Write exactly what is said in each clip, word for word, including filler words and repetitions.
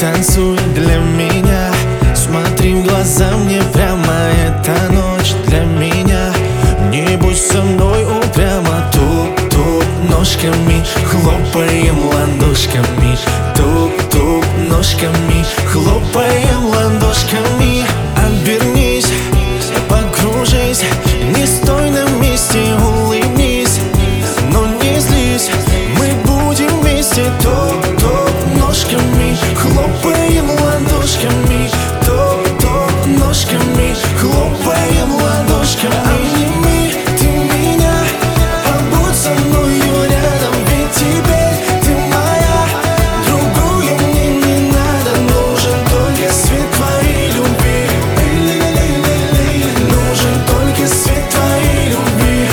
танцуй для меня, смотри в глаза мне прямо. Эта ночь для меня, не будь со мной упрямо. Туп-туп ножками, хлопаем ладошками. Туп-туп ножками, хлопаем ладошками. Обернись, покружись, не стой на месте, улыбнись, но не злись, мы будем вместе. Топ-топ ножками, хлопаем ладошками. Топ-топ ножками, хлопаем ладошками. Обними ты меня, побудь со мною рядом, ведь теперь ты моя. Другую мне не надо, нужен только свет твоей любви. Нужен только свет твоей любви.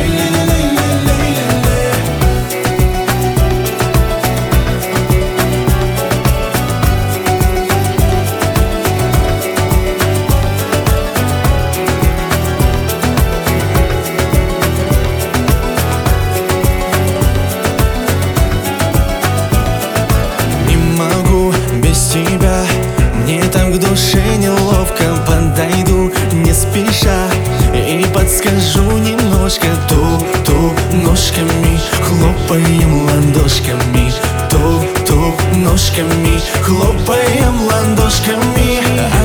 Не могу без тебя, мне так в душе неловко. Подойду не спеша и подскажу немножко. Туп-туп ножками, хлопаем ладошками. Туп-туп ножками, хлопаем ладошками.